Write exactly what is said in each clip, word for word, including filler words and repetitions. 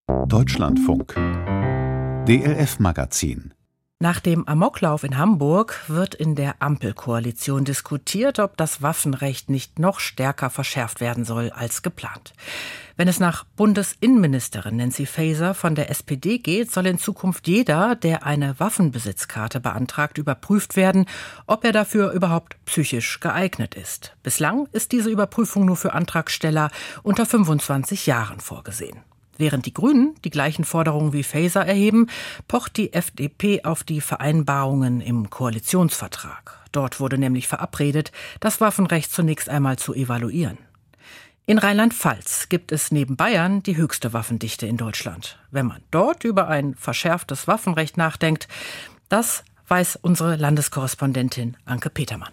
Deutschlandfunk D L F-Magazin. Nach dem Amoklauf in Hamburg wird in der Ampelkoalition diskutiert, ob das Waffenrecht nicht noch stärker verschärft werden soll als geplant. Wenn es nach Bundesinnenministerin Nancy Faeser von der S P D geht, soll in Zukunft jeder, der eine Waffenbesitzkarte beantragt, überprüft werden, ob er dafür überhaupt psychisch geeignet ist. Bislang ist diese Überprüfung nur für Antragsteller unter fünfundzwanzig Jahren vorgesehen. Während die Grünen die gleichen Forderungen wie Faeser erheben, pocht die F D P auf die Vereinbarungen im Koalitionsvertrag. Dort wurde nämlich verabredet, das Waffenrecht zunächst einmal zu evaluieren. In Rheinland-Pfalz gibt es neben Bayern die höchste Waffendichte in Deutschland. Wenn man dort über ein verschärftes Waffenrecht nachdenkt, das weiß unsere Landeskorrespondentin Anke Petermann.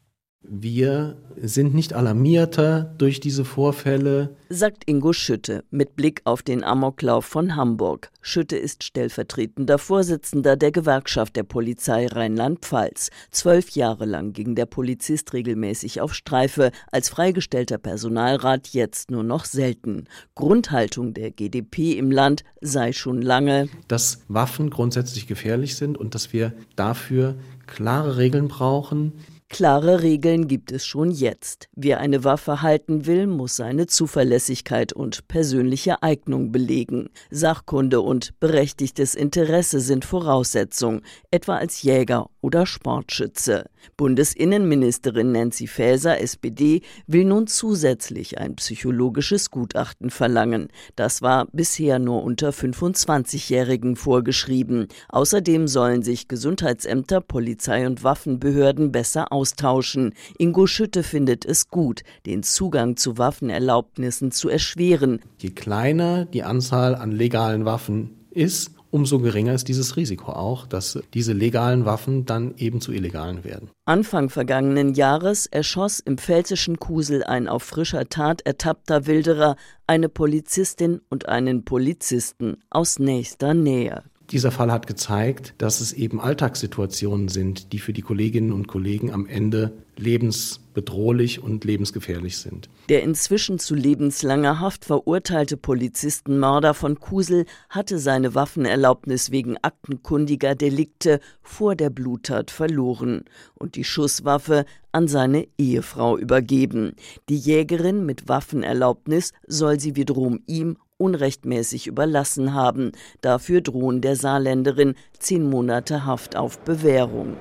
Wir sind nicht alarmierter durch diese Vorfälle, sagt Ingo Schütte mit Blick auf den Amoklauf von Hamburg. Schütte ist stellvertretender Vorsitzender der Gewerkschaft der Polizei Rheinland-Pfalz. Zwölf Jahre lang ging der Polizist regelmäßig auf Streife, als freigestellter Personalrat jetzt nur noch selten. Grundhaltung der G d P im Land sei schon lange, dass Waffen grundsätzlich gefährlich sind und dass wir dafür klare Regeln brauchen. Klare Regeln gibt es schon jetzt. Wer eine Waffe halten will, muss seine Zuverlässigkeit und persönliche Eignung belegen. Sachkunde und berechtigtes Interesse sind Voraussetzung, etwa als Jäger oder Sportschütze. Bundesinnenministerin Nancy Faeser, S P D, will nun zusätzlich ein psychologisches Gutachten verlangen. Das war bisher nur unter fünfundzwanzigjährigen vorgeschrieben. Außerdem sollen sich Gesundheitsämter, Polizei und Waffenbehörden besser austauschen. Ingo Schütte findet es gut, den Zugang zu Waffenerlaubnissen zu erschweren. Je kleiner die Anzahl an legalen Waffen ist, umso geringer ist dieses Risiko auch, dass diese legalen Waffen dann eben zu illegalen werden. Anfang vergangenen Jahres erschoss im pfälzischen Kusel ein auf frischer Tat ertappter Wilderer eine Polizistin und einen Polizisten aus nächster Nähe. Dieser Fall hat gezeigt, dass es eben Alltagssituationen sind, die für die Kolleginnen und Kollegen am Ende lebensbedrohlich und lebensgefährlich sind. Der inzwischen zu lebenslanger Haft verurteilte Polizistenmörder von Kusel hatte seine Waffenerlaubnis wegen aktenkundiger Delikte vor der Bluttat verloren und die Schusswaffe an seine Ehefrau übergeben. Die Jägerin mit Waffenerlaubnis soll sie wiederum ihm unrechtmäßig überlassen haben. Dafür drohen der Saarländerin zehn Monate Haft auf Bewährung.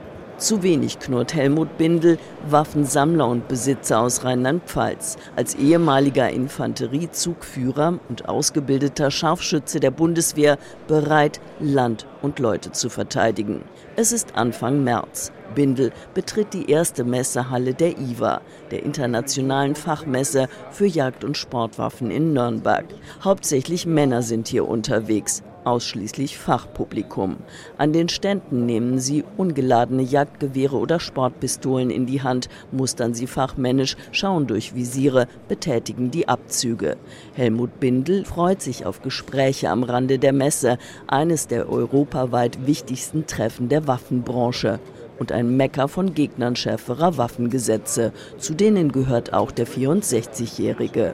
Zu wenig knurrt Helmut Bindel, Waffensammler und Besitzer aus Rheinland-Pfalz. Als ehemaliger Infanteriezugführer und ausgebildeter Scharfschütze der Bundeswehr bereit, Land und Leute zu verteidigen. Es ist Anfang März. Bindel betritt die erste Messehalle der I W A, der internationalen Fachmesse für Jagd- und Sportwaffen in Nürnberg. Hauptsächlich Männer sind hier unterwegs, ausschließlich Fachpublikum. An den Ständen nehmen sie ungeladene Jagdgewehre oder Sportpistolen in die Hand, mustern sie fachmännisch, schauen durch Visiere, betätigen die Abzüge. Helmut Bindel freut sich auf Gespräche am Rande der Messe, eines der europaweit wichtigsten Treffen der Waffenbranche. Und ein Mecker von Gegnern schärferer Waffengesetze. Zu denen gehört auch der vierundsechzigjährige.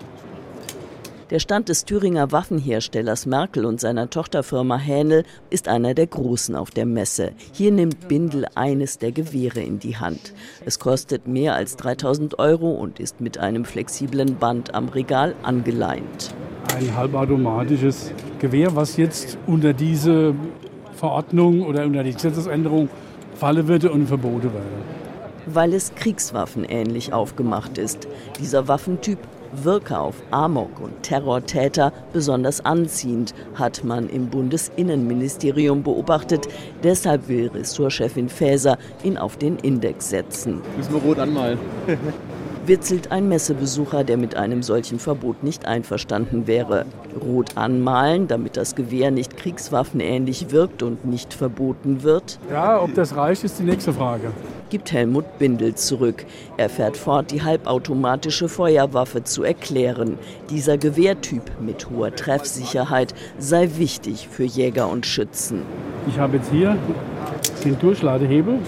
Der Stand des Thüringer Waffenherstellers Merkel und seiner Tochterfirma Hähnel ist einer der großen auf der Messe. Hier nimmt Bindel eines der Gewehre in die Hand. Es kostet mehr als dreitausend Euro und ist mit einem flexiblen Band am Regal angeleint. Ein halbautomatisches Gewehr, was jetzt unter diese Verordnung oder unter die Gesetzesänderung fallen würde und verboten würde. Weil es kriegswaffenähnlich aufgemacht ist. Dieser Waffentyp wirke auf Amok- und Terrortäter besonders anziehend, hat man im Bundesinnenministerium beobachtet. Deshalb will Ressortchefin Faeser ihn auf den Index setzen. Müssen wir rot anmalen. Witzelt ein Messebesucher, der mit einem solchen Verbot nicht einverstanden wäre. Rot anmalen, damit das Gewehr nicht kriegswaffenähnlich wirkt und nicht verboten wird? Ja, ob das reicht, ist die nächste Frage. Gibt Helmut Bindel zurück. Er fährt fort, die halbautomatische Feuerwaffe zu erklären. Dieser Gewehrtyp mit hoher Treffsicherheit sei wichtig für Jäger und Schützen. Ich habe jetzt hier den Durchladehebel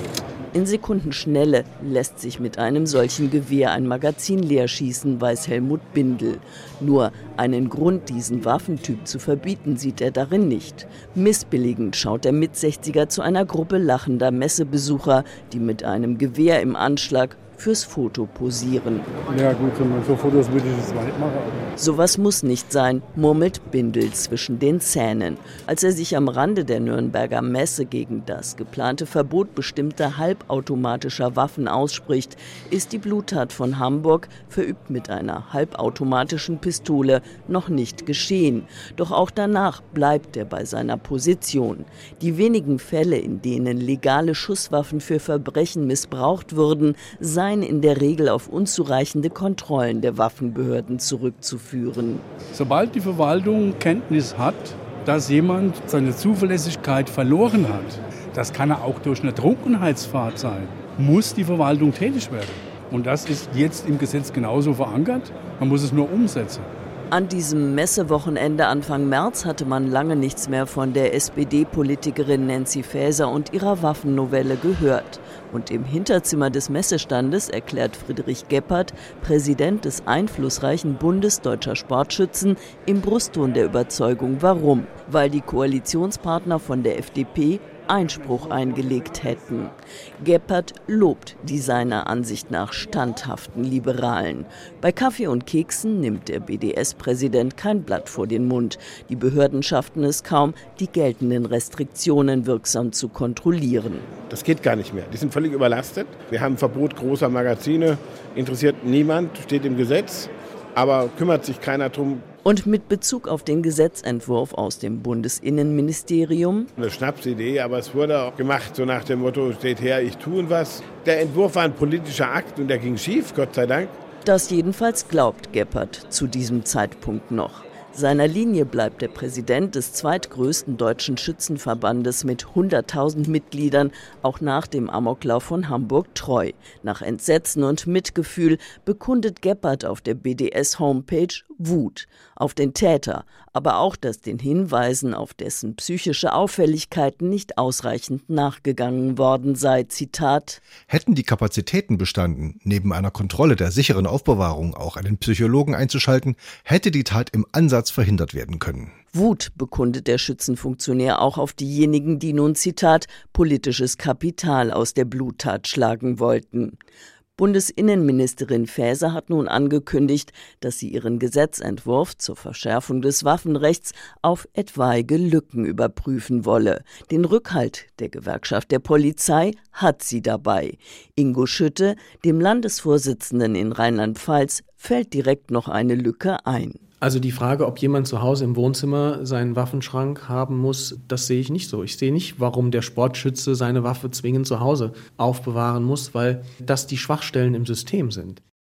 In Sekundenschnelle lässt sich mit einem solchen Gewehr ein Magazin leer schießen, weiß Helmut Bindel. Nur einen Grund, diesen Waffentyp zu verbieten, sieht er darin nicht. Missbilligend schaut der Mitsechziger zu einer Gruppe lachender Messebesucher, die mit einem Gewehr im Anschlag fürs Foto posieren. Ja gut, so Fotos würde ich das weit machen. Sowas muss nicht sein, murmelt Bindel zwischen den Zähnen. Als er sich am Rande der Nürnberger Messe gegen das geplante Verbot bestimmter halbautomatischer Waffen ausspricht, ist die Bluttat von Hamburg, verübt mit einer halbautomatischen Pistole, noch nicht geschehen. Doch auch danach bleibt er bei seiner Position. Die wenigen Fälle, in denen legale Schusswaffen für Verbrechen missbraucht wurden, seien in der Regel auf unzureichende Kontrollen der Waffenbehörden zurückzuführen. Sobald die Verwaltung Kenntnis hat, dass jemand seine Zuverlässigkeit verloren hat, das kann er auch durch eine Trunkenheitsfahrt sein, muss die Verwaltung tätig werden. Und das ist jetzt im Gesetz genauso verankert, man muss es nur umsetzen. An diesem Messewochenende Anfang März hatte man lange nichts mehr von der S P D-Politikerin Nancy Faeser und ihrer Waffennovelle gehört. Und im Hinterzimmer des Messestandes erklärt Friedrich Gebhardt, Präsident des einflussreichen Bundes Deutscher Sportschützen, im Brustton der Überzeugung, warum. Weil die Koalitionspartner von der F D P Einspruch eingelegt hätten. Gebhardt lobt die seiner Ansicht nach standhaften Liberalen. Bei Kaffee und Keksen nimmt der B D S-Präsident kein Blatt vor den Mund. Die Behörden schafften es kaum, die geltenden Restriktionen wirksam zu kontrollieren. Das geht gar nicht mehr. Die sind völlig überlastet. Wir haben ein Verbot großer Magazine. Interessiert niemand, steht im Gesetz. Aber kümmert sich keiner drum. Und mit Bezug auf den Gesetzentwurf aus dem Bundesinnenministerium. Eine Schnapsidee, aber es wurde auch gemacht, so nach dem Motto, steht her, ich tue was. Der Entwurf war ein politischer Akt und der ging schief, Gott sei Dank. Das jedenfalls glaubt Gebhardt zu diesem Zeitpunkt noch. Seiner Linie bleibt der Präsident des zweitgrößten deutschen Schützenverbandes mit hunderttausend Mitgliedern auch nach dem Amoklauf von Hamburg treu. Nach Entsetzen und Mitgefühl bekundet Gebhardt auf der B D S-Homepage Wut auf den Täter, aber auch, dass den Hinweisen auf dessen psychische Auffälligkeiten nicht ausreichend nachgegangen worden sei. Zitat: Hätten die Kapazitäten bestanden, neben einer Kontrolle der sicheren Aufbewahrung auch einen Psychologen einzuschalten, hätte die Tat im Ansatz verhindert werden können. Wut bekundet der Schützenfunktionär auch auf diejenigen, die nun, Zitat, politisches Kapital aus der Bluttat schlagen wollten. Bundesinnenministerin Faeser hat nun angekündigt, dass sie ihren Gesetzentwurf zur Verschärfung des Waffenrechts auf etwaige Lücken überprüfen wolle. Den Rückhalt der Gewerkschaft der Polizei hat sie dabei. Ingo Schütte, dem Landesvorsitzenden in Rheinland-Pfalz, fällt direkt noch eine Lücke ein. Also die Frage, ob jemand zu Hause im Wohnzimmer seinen Waffenschrank haben muss, das sehe ich nicht so. Ich sehe nicht, warum der Sportschütze seine Waffe zwingend zu Hause aufbewahren muss, weil das die Schwachstellen im System sind.